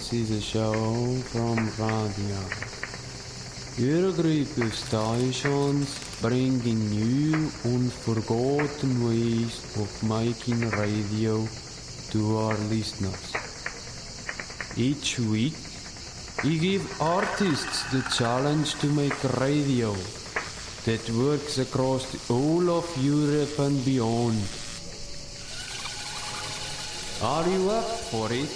This is a show from radio. Your group of stations bringing new unforgotten ways of making radio to our listeners. Each week, we give artists the challenge to make radio that works across the whole of Europe and beyond. Are you up for it?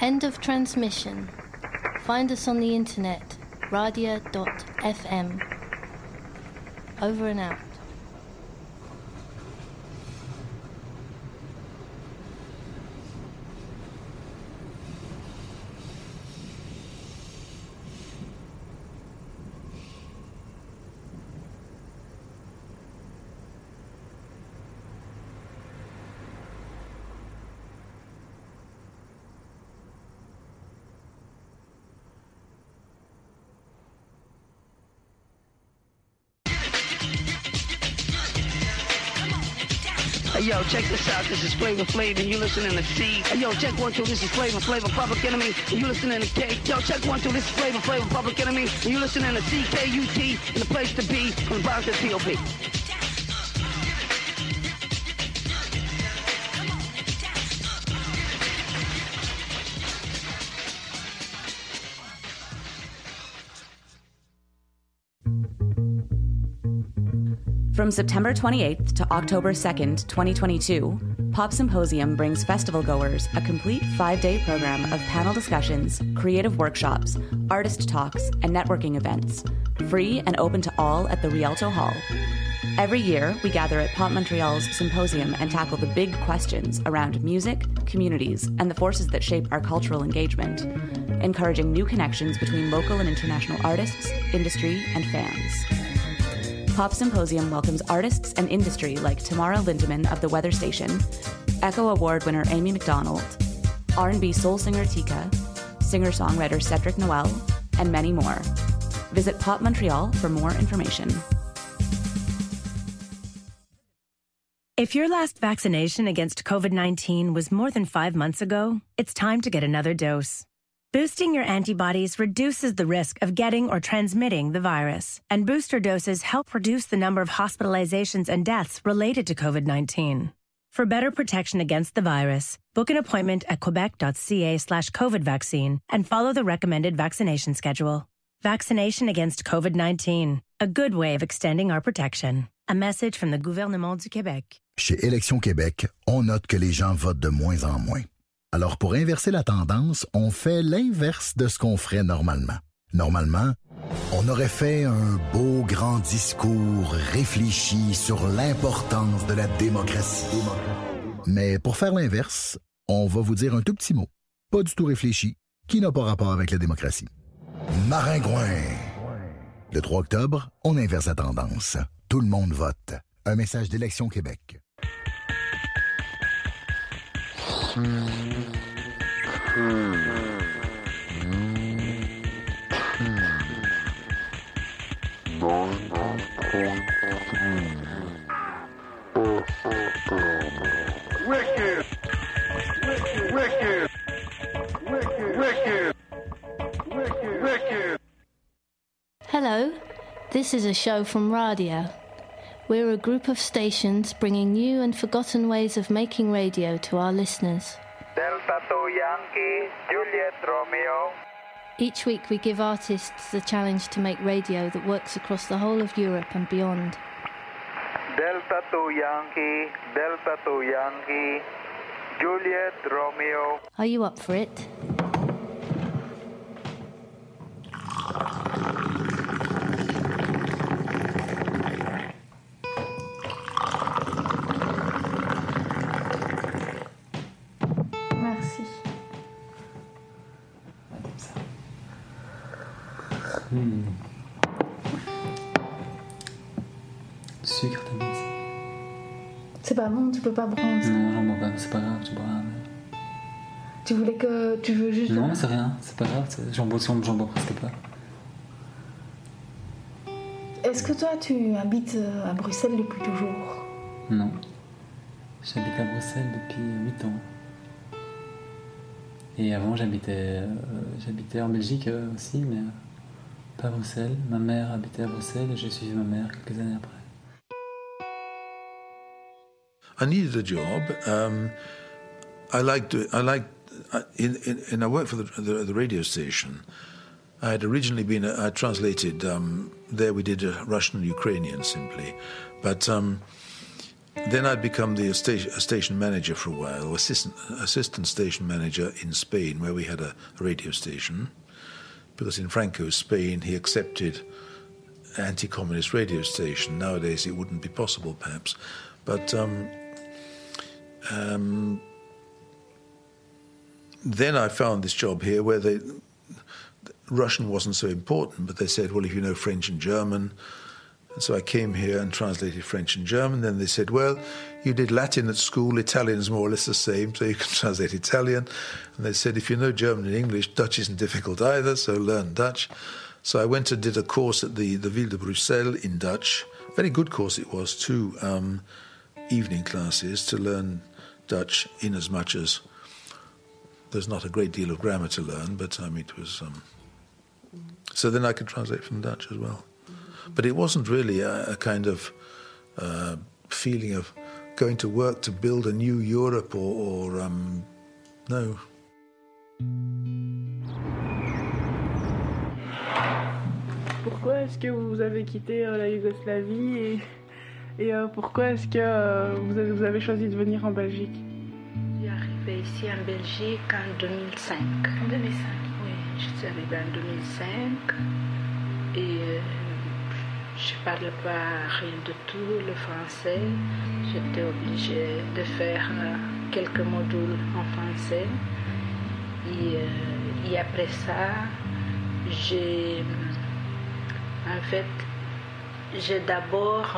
End of transmission. Find us on the internet, radia.fm. Over and out. Hey, yo, check this out. This is Flavor Flav, and you listening to C. Hey, yo, check 1, 2. This is Flavor Flav, Public Enemy, and you listening to K. Yo, check 1, 2. This is Flavor Flav, Public Enemy, and you listening to CKUT, and the place to be from Bronx to P.O.P. From September 28th to October 2nd, 2022, Pop Symposium brings festival goers a complete 5-day program of panel discussions, creative workshops, artist talks, and networking events, free and open to all at the Rialto Hall. Every year, we gather at Pop Montreal's Symposium and tackle the big questions around music, communities, and the forces that shape our cultural engagement, encouraging new connections between local and international artists, industry, and fans. Pop Symposium welcomes artists and industry like Tamara Lindemann of The Weather Station, Echo Award winner Amy McDonald, R&B soul singer Tika, singer-songwriter Cedric Noel, and many more. Visit Pop Montreal for more information. If your last vaccination against COVID-19 was more than 5 months ago, it's time to get another dose. Boosting your antibodies reduces the risk of getting or transmitting the virus, and booster doses help reduce the number of hospitalizations and deaths related to COVID-19. For better protection against the virus, book an appointment at quebec.ca/COVID vaccine and follow the recommended vaccination schedule. Vaccination against COVID-19, a good way of extending our protection. A message from the gouvernement du Québec. Chez Élections Québec, on note que les gens votent de moins en moins. Alors, pour inverser la tendance, on fait l'inverse de ce qu'on ferait normalement. Normalement, on aurait fait un beau grand discours réfléchi sur l'importance de la démocratie. Mais pour faire l'inverse, on va vous dire un tout petit mot, pas du tout réfléchi, qui n'a pas rapport avec la démocratie. Maringouin. Le 3 octobre, on inverse la tendance. Tout le monde vote. Un message d'Élections Québec. Wicked! Wicked! Wicked! Wicked! Wicked! Wicked! Hello, this is a show from Radia. We're a group of stations bringing new and forgotten ways of making radio to our listeners. Delta 2 Yankee, Juliet Romeo. Each week we give artists the challenge to make radio that works across the whole of Europe and beyond. Delta 2 Yankee, Delta 2 Yankee, Juliet Romeo. Are you up for it? Merci. Sucre, t'as mis. C'est pas bon, tu peux pas prendre ça. Non, j'en bois pas, c'est pas grave, tu bois rien. Tu veux juste... Non, c'est rien, c'est pas grave, j'en bois presque pas. Est-ce que toi, tu habites à Bruxelles depuis toujours? Non. J'habite à Bruxelles depuis 8 ans. Et avant, j'habitais en Belgique aussi, mais pas à Bruxelles. Ma mère habitait à Bruxelles et j'ai suivi ma mère quelques années après. I needed a job. I worked for the radio station. I had originally I translated, there we did Russian and Ukrainian simply. But then I'd become a station manager for a while, assistant station manager in Spain, where we had a radio station. Because in Franco's Spain, he accepted anti-communist radio station. Nowadays, it wouldn't be possible, perhaps. But then I found this job here where Russian wasn't so important, but they said, well, if you know French and German. And so I came here and translated French and German. Then they said, well, you did Latin at school, Italian is more or less the same, so you can translate Italian. And they said, if you know German and English, Dutch isn't difficult either, so learn Dutch. So I went and did a course at the Ville de Bruxelles in Dutch. Very good course it was, 2 evening classes to learn Dutch, in as much as there's not a great deal of grammar to learn, but it was... So then I could translate from Dutch as well. But it wasn't really a kind of feeling of going to work to build a new Europe or no. Pourquoi est-ce que vous avez quitté la Yougoslavie et pourquoi est-ce que vous avez choisi de venir en Belgique? Je suis arrivée ici en Belgique en 2005. En 2005? Oui, je suis arrivée en 2005 et je ne parle pas rien du tout le français. J'étais obligée de faire quelques modules en français. Et après ça, j'ai d'abord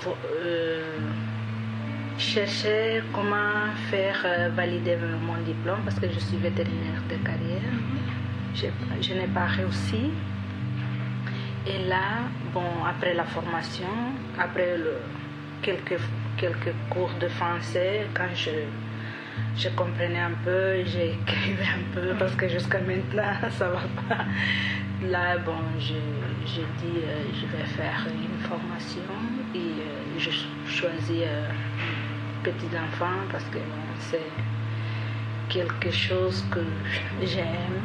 cherché comment faire valider mon diplôme parce que je suis vétérinaire de carrière. Je n'ai pas réussi. Et là, après la formation, après quelques cours de français, quand je comprenais un peu, j'écrivais un peu, parce que jusqu'à maintenant, ça va pas. Là, j'ai dit, je vais faire une formation et je choisis petit enfant parce que c'est quelque chose que j'aime.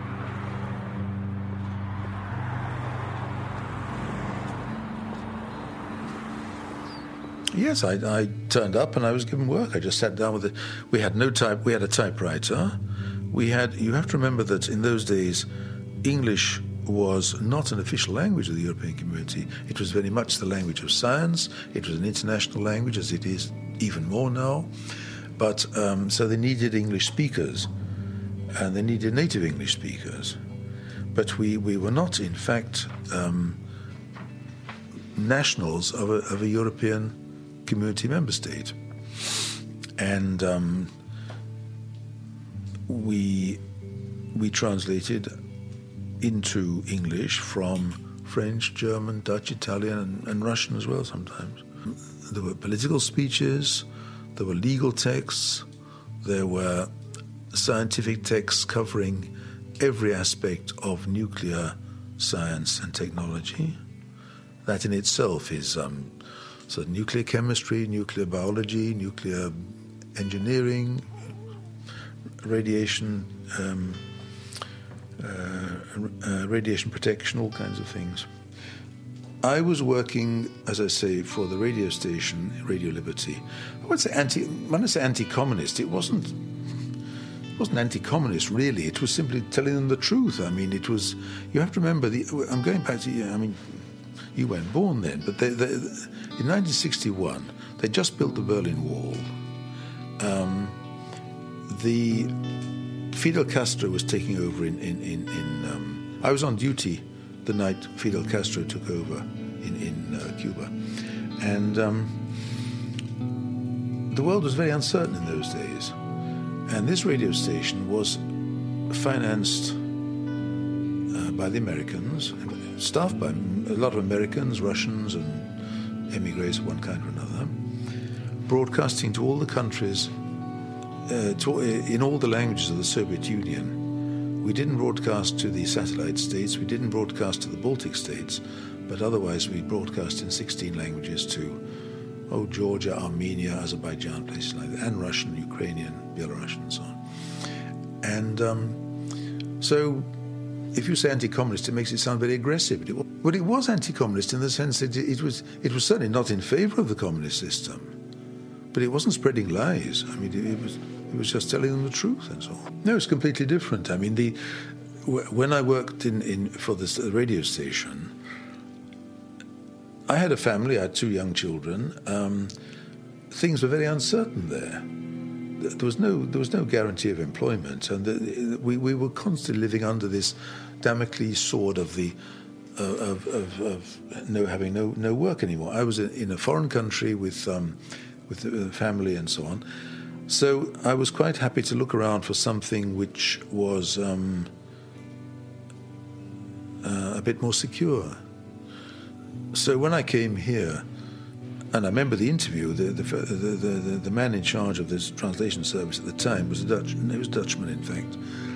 Yes, I turned up and I was given work. I just sat down with it. We had no type. We had a typewriter. You have to remember that in those days, English was not an official language of the European Community. It was very much the language of science. It was an international language, as it is even more now. But so they needed English speakers, and they needed native English speakers. But we were not, in fact, nationals of a European Community member state, and we translated into English from French, German, Dutch, Italian, and Russian as well sometimes. There were political speeches, there were legal texts, there were scientific texts covering every aspect of nuclear science and technology. That in itself is so nuclear chemistry, nuclear biology, nuclear engineering, radiation protection, all kinds of things. I was working, as I say, for the radio station, Radio Liberty. When I say anti-communist, it wasn't anti-communist really. It was simply telling them the truth. I mean, it was. You have to remember. I'm going back to. I mean, you weren't born then, but in 1961 they just built the Berlin Wall. The Fidel Castro was taking over I was on duty the night Fidel Castro took over in Cuba, and the world was very uncertain in those days, and this radio station was financed by the Americans, staffed by a lot of Americans, Russians, and emigres of one kind or another, broadcasting to all the countries, in all the languages of the Soviet Union. We didn't broadcast to the satellite states, we didn't broadcast to the Baltic states, but otherwise we broadcast in 16 languages to Georgia, Armenia, Azerbaijan, places like that, and Russian, Ukrainian, Belarusian, and so on. And so if you say anti-communist, it makes it sound very aggressive. But it was anti-communist in the sense that it was certainly not in favor of the communist system. but it wasn't spreading lies. I mean, it was just telling them the truth and so on. No, it's completely different. I mean, when I worked for this radio station, I had a family. I had 2 young children. Things were very uncertain there. There was no guarantee of employment, and we were constantly living under this Damocles sword of having no work anymore. I was in a foreign country with the family and so on, so I was quite happy to look around for something which was a bit more secure. So when I came here, and I remember the interview, the man in charge of this translation service at the time was he was a Dutchman, in fact,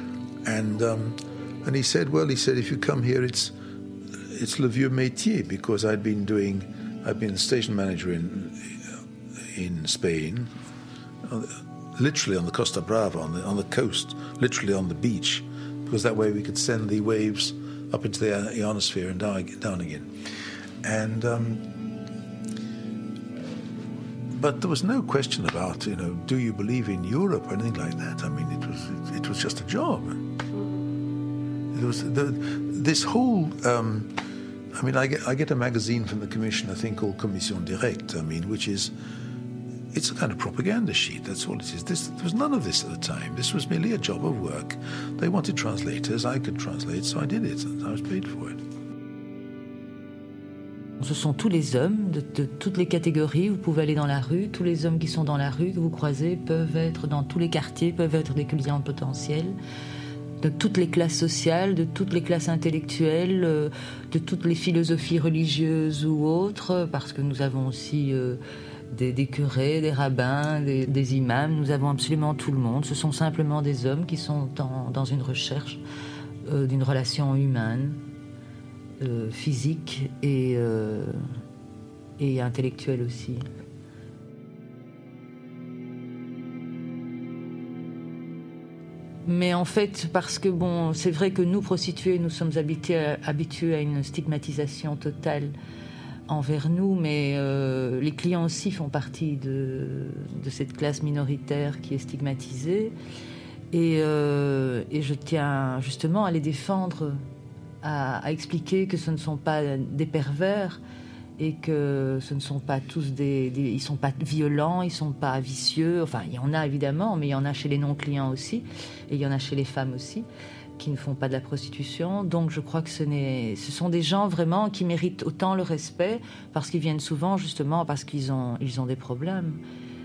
and he said, if you come here, it's le vieux métier, because I'd been a station manager in Spain, literally on the Costa Brava, on the coast, literally on the beach, because that way we could send the waves up into the ionosphere and down again. And but there was no question about, do you believe in Europe or anything like that. I mean, it was just a job. It was this whole. I mean, I get a magazine from the Commission, I think, called Commission Directe. I mean, it's a kind of propaganda sheet. That's all it is. There was none of this at the time. This was merely a job of work. They wanted translators. I could translate, so I did it. And I was paid for it. Ce sont tous les hommes de toutes les catégories. Vous pouvez aller dans la rue. Tous les hommes qui sont dans la rue, que vous croisez, peuvent être dans tous les quartiers, peuvent être des clients potentiels, de toutes les classes sociales, de toutes les classes intellectuelles, de toutes les philosophies religieuses ou autres, parce que nous avons aussi des curés, des rabbins, des imams. Nous avons absolument tout le monde. Ce sont simplement des hommes qui sont dans une recherche d'une relation humaine, physique et intellectuelle aussi. Mais en fait, parce que c'est vrai que nous, prostituées, nous sommes habitués à une stigmatisation totale envers nous, mais les clients aussi font partie de cette classe minoritaire qui est stigmatisée. Et je tiens justement à les défendre, à expliquer que ce ne sont pas des pervers et que ce ne sont pas tous ils sont pas violents, ils sont pas vicieux. Enfin, il y en a évidemment, mais il y en a chez les non-clients aussi, et il y en a chez les femmes aussi, qui ne font pas de la prostitution. Donc je crois que ce sont des gens vraiment qui méritent autant le respect, parce qu'ils viennent souvent justement parce qu'ils ont des problèmes.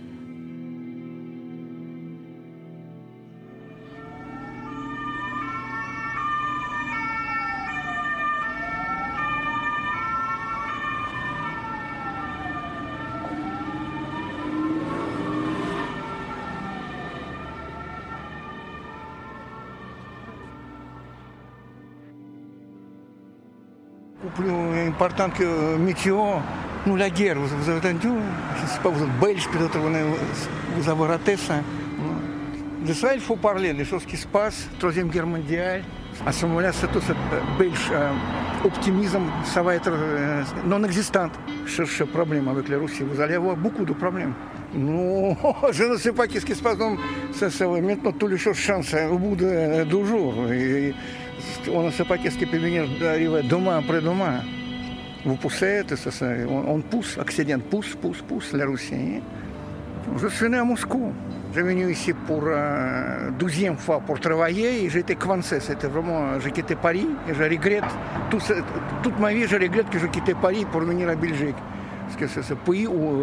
Plus important que météo, nous la guerre, vous avez entendu? Je ne sais pas, vous êtes belge, peut-être vous avez raté ça. De ça, il faut parler, des choses qui se passent, Troisième Guerre mondiale. À ce moment-là, tout ce belge optimisme, ça va être non existant. Cherchez problème avec la Russie, vous allez avoir beaucoup de problèmes. Non, je ne sais pas qu'est-ce qui se passe. Maintenant, toutes les choses changent au bout de 2 jours. Et on ne sait pas qu'est-ce qui peut venir arriver demain, après-demain. Vous poussez, on pousse, Occident pousse la Russie. Je suis né à Moscou. Je suis venu ici pour 12e fois pour travailler et j'étais coincé. C'était vraiment, j'ai quitté Paris et je regrette, toute ma vie, je regrette que j'ai quitté Paris pour venir à Belgique. Parce que c'est ce pays où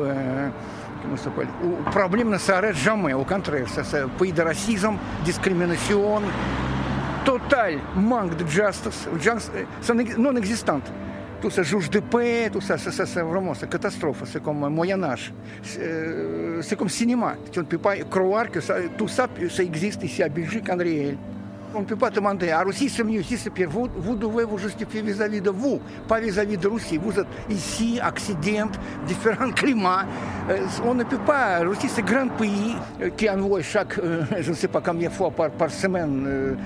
le problème ne s'arrête jamais, au contraire. C'est un pays de racisme, discrimination, total manque de justice, non existante. Tout ça, juge de paix, tout ça, c'est vraiment c'est catastrophe. C'est comme un Moyen-Âge. C'est comme cinéma. Tu ne peux pas croire que tout ça, ça existe ici à Belgique en réel. On ne peut pas demander à Russie c'est mieux, ici c'est pire. Vous devez vous justifier vis-à-vis de vous, pas vis-à-vis de Russie. Vous êtes ici, Occident, différents climats. On ne peut pas. La Russie, c'est un grand pays qui envoie chaque, je ne sais pas combien de fois par semaine,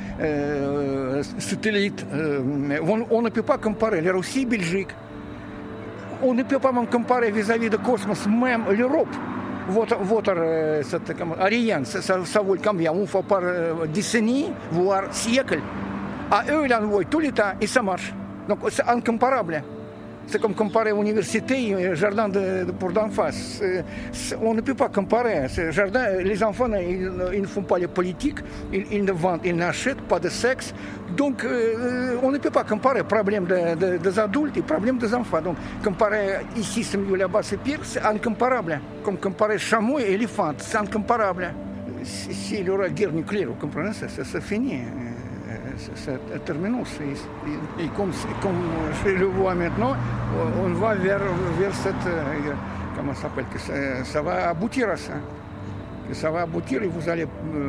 satellite. On ne peut pas comparer la Russie et la Belgique. On ne peut pas même comparer vis-à-vis de Cosmos, même l'Europe. Ariane, ça vaut combien? On fait par décennie, voire siècle. À eux, ils l'envoient tout le temps et ça marche. Donc c'est incomparable. C'est comme comparer université et jardin pour d'enfants. On ne peut pas comparer. Ce jardin, les enfants, ils ne font pas les politiques, ils ne vendent, ils n'achètent pas de sexe. Donc on ne peut pas comparer problème des adultes et problème des enfants. Donc comparer ici, c'est mieux, là-bas, c'est pire, c'est incomparable. Comme comparer chameau et éléphant, c'est incomparable. S'il y aura guerre nucléaire, vous comprenez, c'est fini. C'est terminé. Et comme je le vois maintenant, on va vers cette... Comment ça s'appelle? Que ça va aboutir à ça. Que ça va aboutir et vous allez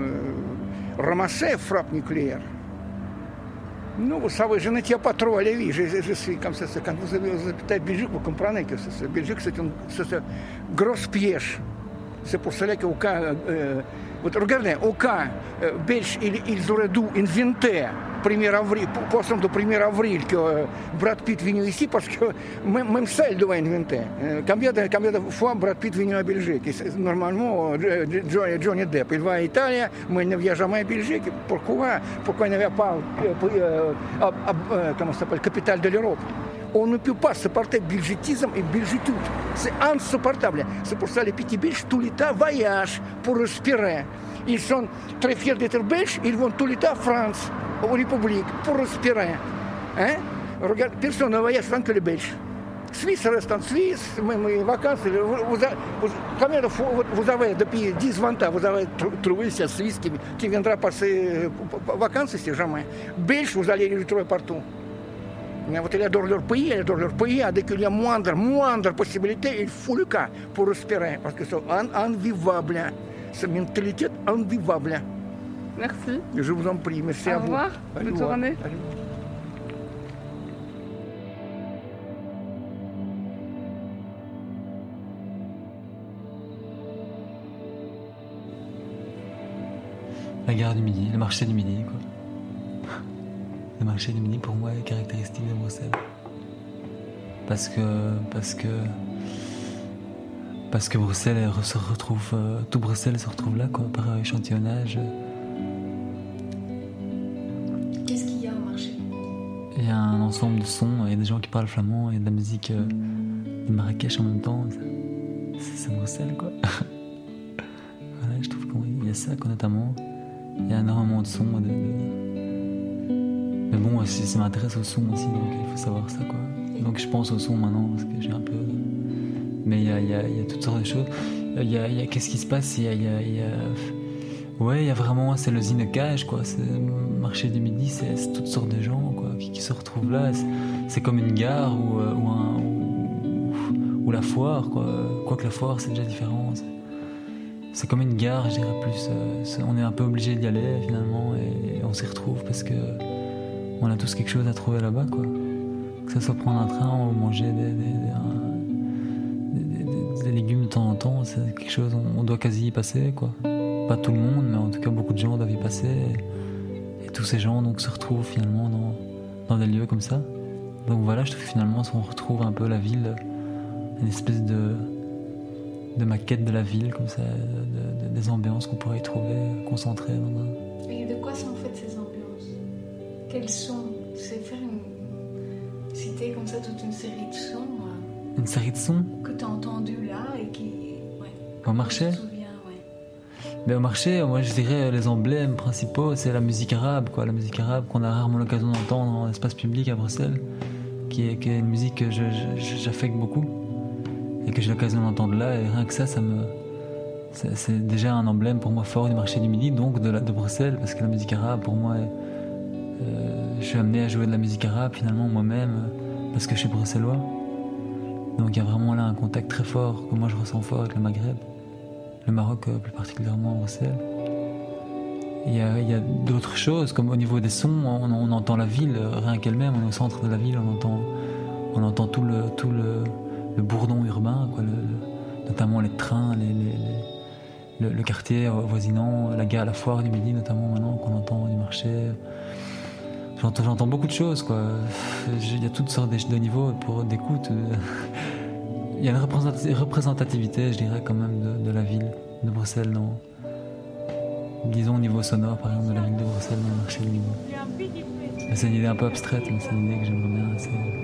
ramasser frappe nucléaire. Non, vous savez, je ne tiens pas trop à la vie. Je suis comme ça. Quand vous habitez en Belgique, vous comprenez que Belgique, c'est un gros piège. C'est pour cela qu'au cas... regardez, au cas belge, ils auraient dû inventer 1er avril, poisson de 1er avril que Brad Pitt est venu ici, parce que même ça, il doit inventer. Combien de fois Brad Pitt est venu à Belgique? Normalement, Johnny Depp, il va à Italie, mais il ne vient jamais à Belgique. Pourquoi il n'y avait pas, comment ça s'appelle, capitale de l'Europe? On ne peut pas supporter belgitisme et belgitude. C'est insupportable. C'est pour ça que les petits Belges, tout le temps, voyagent pour respirer. Ils sont très fiers d'être Belges, ils vont tout le temps en France, aux Républiques, pour respirer. Hein? Regarde, personne ne voyage tant que les Belges. Suisse reste en Suisse, même les vacances. Combien de fois vous avez, depuis 10-20 ans, vous avez trouvé cette Suisse qui viendra passer vacances ici? Jamais. Belges, vous allez les retrouver partout. Ils adorent leur pays, dès qu'il y a moindre possibilité, il faut le cas pour respirer, parce que c'est invivable. C'est une mentalité invivable. Merci. Je vous en prie, merci à vous. Au revoir, bonne journée. La gare du Midi, le marché du Midi, quoi. Le marché du Midi, pour moi, est caractéristique de Bruxelles. Parce que Bruxelles se retrouve, tout Bruxelles se retrouve là, quoi, par échantillonnage. Qu'est-ce qu'il y a au marché? Il y a un ensemble de sons, il y a des gens qui parlent flamand, il y a de la musique de Marrakech en même temps. C'est Bruxelles, quoi. Voilà, je trouve qu'il y a ça, quoi, notamment. Il y a énormément de sons. Mais bon, ça m'intéresse au son aussi, donc il faut savoir ça, quoi. Donc je pense au son maintenant, parce que j'ai un peu... Mais il y a toutes sortes de choses. Qu'est-ce qui se passe? Ouais, il y a vraiment... C'est le Zinecage, quoi. C'est le marché du Midi, c'est toutes sortes de gens, quoi, qui se retrouvent là. C'est comme une gare ou la foire, quoi. Quoique la foire, c'est déjà différent. C'est comme une gare, je dirais plus. On est un peu obligé d'y aller, finalement, et on s'y retrouve parce que on a tous quelque chose à trouver là-bas, quoi. Que ça soit prendre un train ou manger des légumes de temps en temps, c'est quelque chose, on doit quasi y passer, quoi. Pas tout le monde, mais en tout cas beaucoup de gens doivent y passer. Et tous ces gens donc se retrouvent finalement dans des lieux comme ça. Donc voilà, je trouve que finalement on retrouve un peu la ville, une espèce de maquette de la ville, comme ça, des ambiances qu'on pourrait y trouver concentrées dans un... Et de quoi sont faites ces ambiances? Quels sons? C'est faire citer comme ça toute une série de sons. Une série de sons que tu as entendu là et qui... Ouais. Au marché? Je me souviens, ouais. Mais au marché, moi je dirais les emblèmes principaux, c'est la musique arabe, quoi. La musique arabe qu'on a rarement l'occasion d'entendre dans l'espace public à Bruxelles, qui est une musique que j'affecte beaucoup et que j'ai l'occasion d'entendre là, et rien que ça c'est déjà un emblème pour moi fort du marché du Midi, donc de Bruxelles, parce que la musique arabe pour moi je suis amené à jouer de la musique arabe finalement moi-même parce que je suis bruxellois. Donc il y a vraiment là un contact très fort que moi je ressens fort avec le Maghreb, le Maroc plus particulièrement à Bruxelles. Il y a d'autres choses, comme au niveau des sons, on entend la ville rien qu'elle-même, on est au centre de la ville, on entend tout le bourdon urbain, quoi, notamment les trains, le quartier avoisinant, la foire du Midi notamment maintenant qu'on entend du marché. J'entends beaucoup de choses, quoi. Il y a toutes sortes de niveaux d'écoute. il y a une représentativité, je dirais, quand même, de la ville de Bruxelles, disons au niveau sonore, par exemple, de la ville de Bruxelles dans le marché libre. Mais c'est une idée un peu abstraite, mais c'est une idée que j'aimerais bien essayer.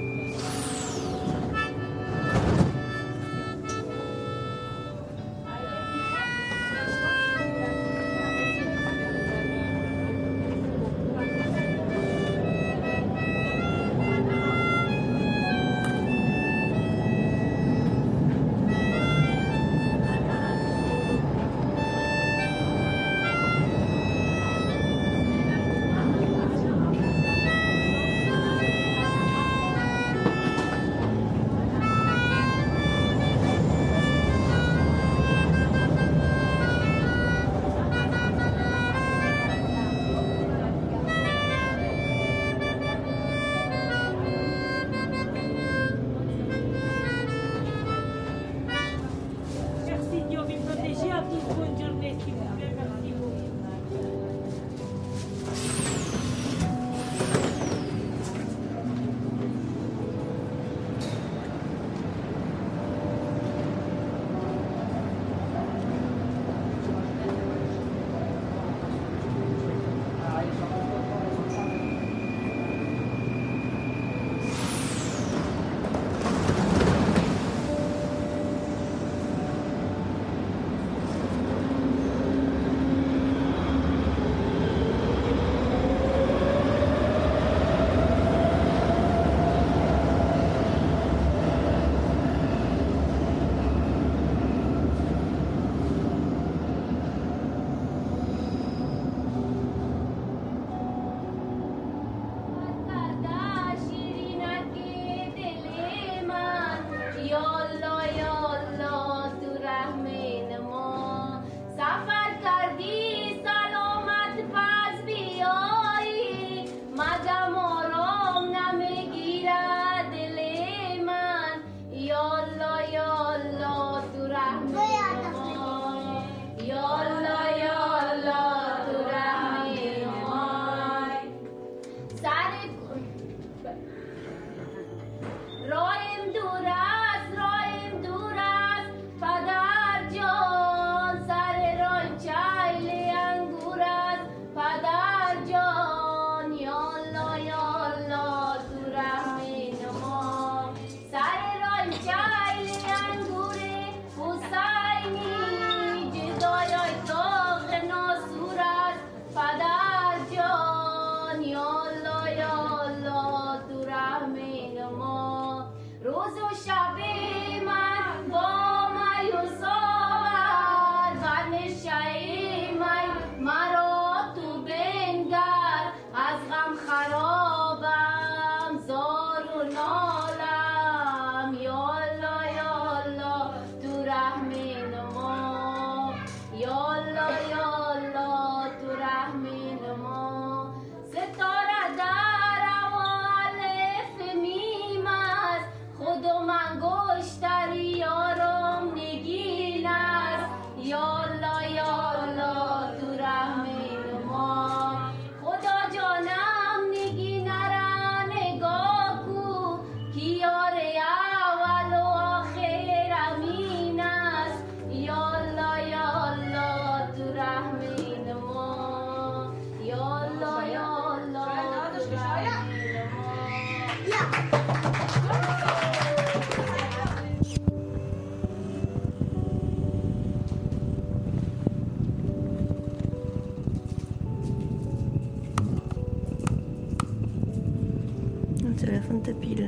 C'est la fin de ta pile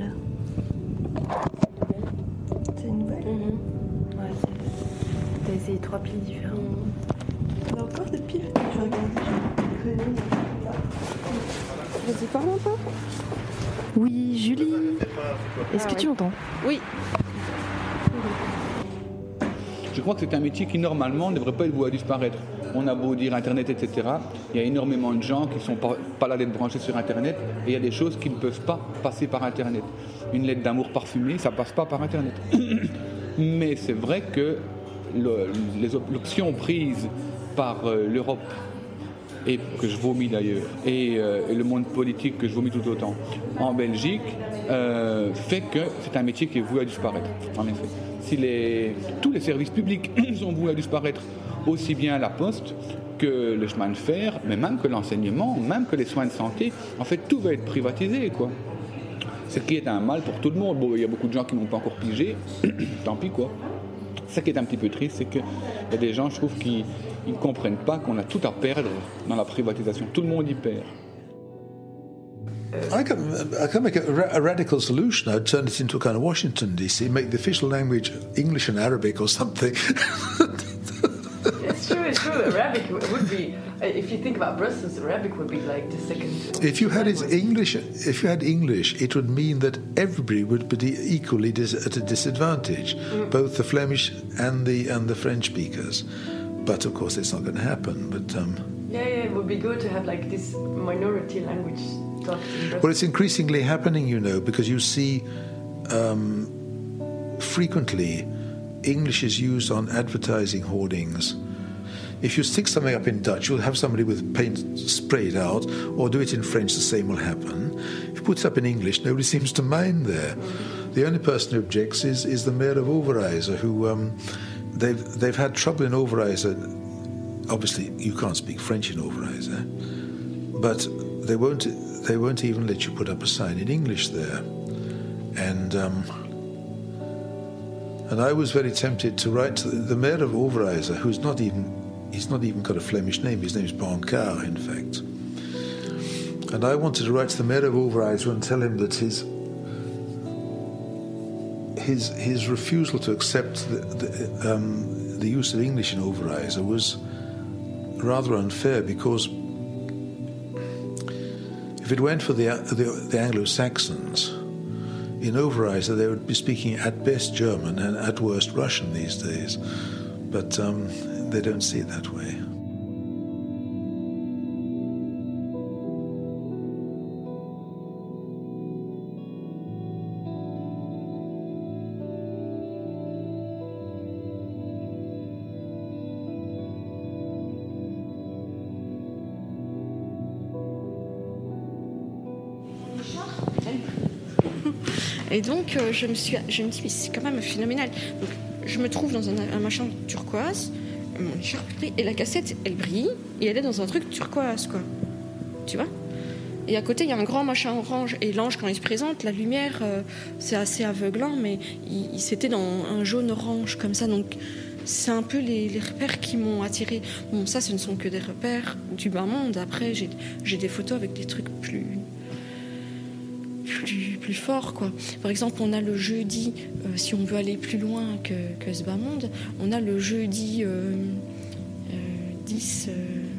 là. C'est une nouvelle. Ouais, t'as essayé 3 piles différentes. T'as encore des piles? Je regarde. Vas-y, parle un peu. Oui, Julie. Est-ce que tu m'entends? Oui. Je crois que c'est un métier qui normalement ne devrait pas être voué à disparaître. On a beau dire Internet, etc. Il y a énormément de gens qui ne sont pas là d'être branchés sur Internet et il y a des choses qui ne peuvent pas passer par Internet. Une lettre d'amour parfumée, ça ne passe pas par Internet. Mais c'est vrai que l'option prise par l'Europe, et que je vomis d'ailleurs, et le monde politique que je vomis tout autant, en Belgique, fait que c'est un métier qui est voué à disparaître, en effet. si tous les services publics sont voués à disparaître, aussi bien la poste que le chemin de fer, mais même que l'enseignement, même que les soins de santé, en fait tout va être privatisé, quoi. Ce qui est un mal pour tout le monde. Bon, il y a beaucoup de gens qui n'ont pas encore pigé, tant pis, quoi. Ce qui est un petit peu triste, c'est qu'il y a des gens, je trouve, qui ne comprennent pas qu'on a tout à perdre dans la privatisation. Tout le monde y perd. I can make a radical solution. I'd turn it into a kind of Washington, D.C., make the official language English and Arabic or something. It's true. Arabic would be, if you think about Brussels, Arabic would be like the second. If you had English, it would mean that everybody would be equally at a disadvantage, both the Flemish and the French speakers. But of course, it's not going to happen. But yeah, it would be good to have like this minority language stuff. Well, it's increasingly happening, because you see frequently English is used on advertising hoardings. If you stick something up in Dutch, you'll have somebody with paint sprayed out, or do it in French, the same will happen. If you put it up in English, nobody seems to mind there. The only person who objects is the mayor of Overijse, who they've had trouble in Overijse. Obviously, you can't speak French in Overijse, but they won't even let you put up a sign in English there. And I was very tempted to write to the mayor of Overijse, he's not even got a Flemish name. His name is Bankar, in fact. And I wanted to write to the mayor of Overijse and tell him that his refusal to accept the use of English in Overijse was rather unfair, because if it went for the Anglo-Saxons, in Overijse they would be speaking at best German and at worst Russian these days. But they don't see it that way. Et donc, je me dis, mais c'est quand même phénoménal. Donc, je me trouve dans un machin turquoise, mon écharpe brille, et la cassette, elle brille, et elle est dans un truc turquoise, quoi. Tu vois ? Et à côté, il y a un grand machin orange. Et l'ange, quand il se présente, la lumière, c'est assez aveuglant, mais c'était dans un jaune-orange, comme ça. Donc, c'est un peu les repères qui m'ont attirée. Bon, ça, ce ne sont que des repères du bas monde. Après, j'ai des photos avec des trucs plus fort, quoi. Par exemple, on a le jeudi, si on veut aller plus loin que ce bas monde, on a le jeudi 10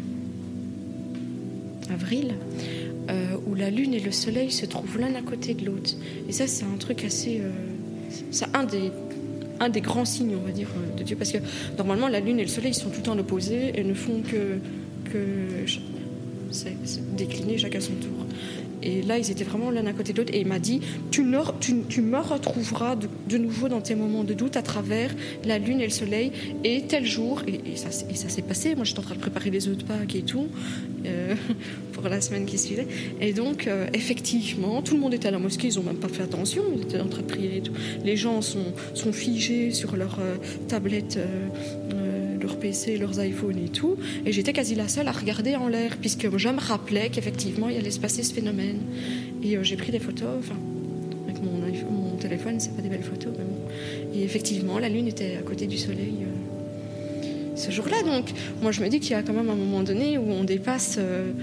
avril, où la lune et le soleil se trouvent l'un à côté de l'autre. Et ça, c'est un truc assez... c'est un des grands signes, on va dire, de Dieu, parce que normalement, la lune et le soleil sont tout le temps à l'opposé et ne font que décliner chacun son tour. Et là, ils étaient vraiment l'un à côté de l'autre. Et il m'a dit, tu me retrouveras de nouveau dans tes moments de doute à travers la lune et le soleil. Et tel jour, et ça s'est passé. Moi, j'étais en train de préparer les œufs de Pâques et tout, pour la semaine qui suivait. Et donc, effectivement, tout le monde était à la mosquée. Ils n'ont même pas fait attention. Ils étaient en train de prier et tout. Les gens sont figés sur leur tablette, leurs PC, leurs iPhones et tout. Et j'étais quasi la seule à regarder en l'air, puisque je me rappelais qu'effectivement, il allait se passer ce phénomène. Et j'ai pris des photos, avec mon téléphone, c'est pas des belles photos, mais bon. Et effectivement, la lune était à côté du soleil ce jour-là. Donc, moi, je me dis qu'il y a quand même un moment donné où on dépasse,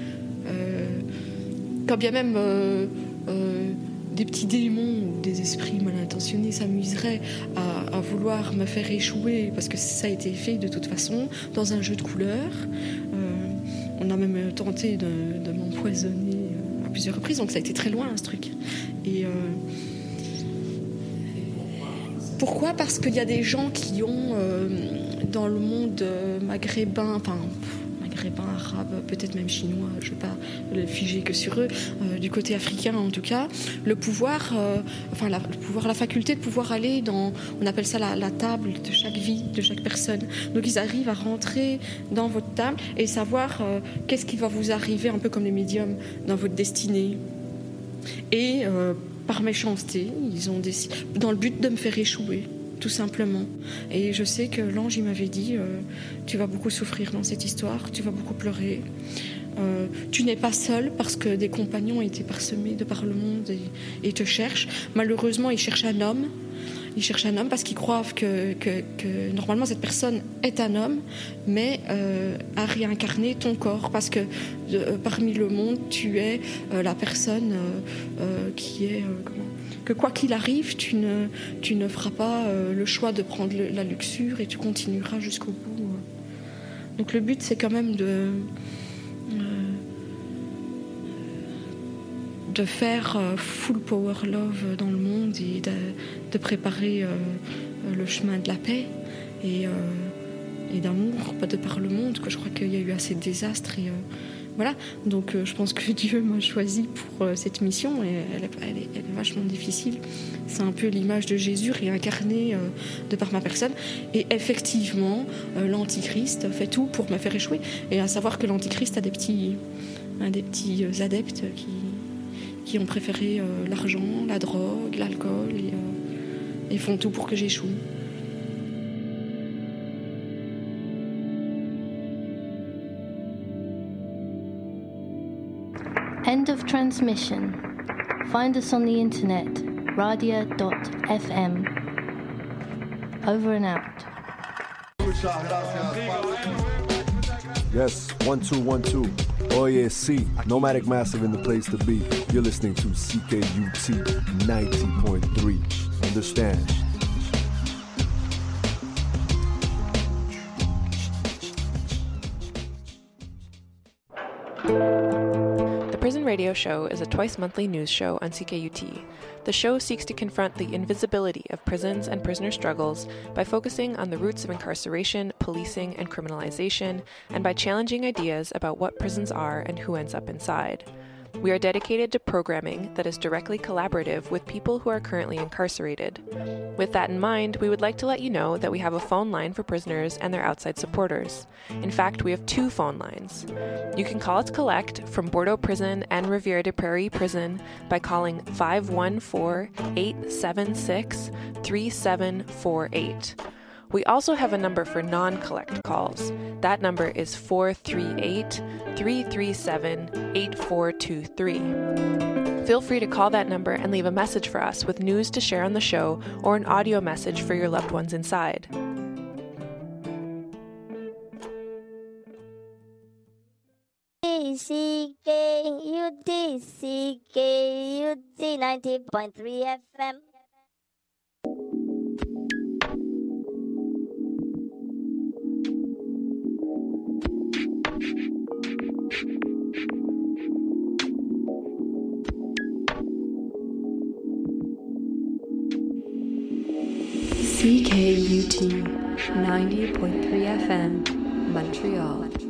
quand bien même des petits démons ou des esprits mal intentionnés s'amuseraient à vouloir me faire échouer, parce que ça a été fait de toute façon, dans un jeu de couleurs. On a même tenté de m'empoisonner à plusieurs reprises, donc ça a été très loin, ce truc. Et pourquoi ? Parce qu'il y a des gens qui ont, dans le monde maghrébin, arabe, peut-être même chinois, je ne vais pas le figer que sur eux, du côté africain en tout cas, le pouvoir, la faculté de pouvoir aller dans, on appelle ça la table de chaque vie, de chaque personne. Donc ils arrivent à rentrer dans votre table et savoir qu'est-ce qui va vous arriver, un peu comme les médiums, dans votre destinée. Et par méchanceté, ils ont décidé, dans le but de me faire échouer. tout simplement. Et je sais que l'ange, il m'avait dit tu vas beaucoup souffrir dans cette histoire, tu vas beaucoup pleurer. Tu n'es pas seul parce que des compagnons ont été parsemés de par le monde et te cherchent. Malheureusement, ils cherchent un homme. Ils cherchent un homme parce qu'ils croient que normalement cette personne est un homme, mais a réincarné ton corps parce que parmi le monde, tu es la personne qui est... que quoi qu'il arrive, tu ne feras pas le choix de prendre la luxure et tu continueras jusqu'au bout. Donc le but, c'est quand même de faire full power love dans le monde et de préparer le chemin de la paix et d'amour, pas de par le monde, que je crois qu'il y a eu assez de désastres et voilà. Donc je pense que Dieu m'a choisi pour cette mission et elle est vachement difficile. C'est un peu l'image de Jésus réincarné de par ma personne et effectivement l'Antichrist fait tout pour me faire échouer, et à savoir que l'Antichrist a des petits adeptes qui ont préféré l'argent, la drogue, l'alcool et font tout pour que j'échoue. End of transmission. Find us on the internet, radia.fm. Over and out. Yes, 1 2 1 2. Oh yeah, C, Nomadic Massive in the place to be. You're listening to CKUT 90.3. Understand? The Prison Radio Show is a twice-monthly news show on CKUT. The show seeks to confront the invisibility of prisons and prisoner struggles by focusing on the roots of incarceration, policing, and criminalization, and by challenging ideas about what prisons are and who ends up inside. We are dedicated to programming that is directly collaborative with people who are currently incarcerated. With that in mind, we would like to let you know that we have a phone line for prisoners and their outside supporters. In fact, we have 2 phone lines. You can call us collect from Bordeaux Prison and Rivière des Prairies Prison by calling 514-876-3748. We also have a number for non-collect calls. That number is 438-337-8423. Feel free to call that number and leave a message for us with news to share on the show or an audio message for your loved ones inside. CKUT 90.3 FM. CKUT 90.3 FM, Montreal.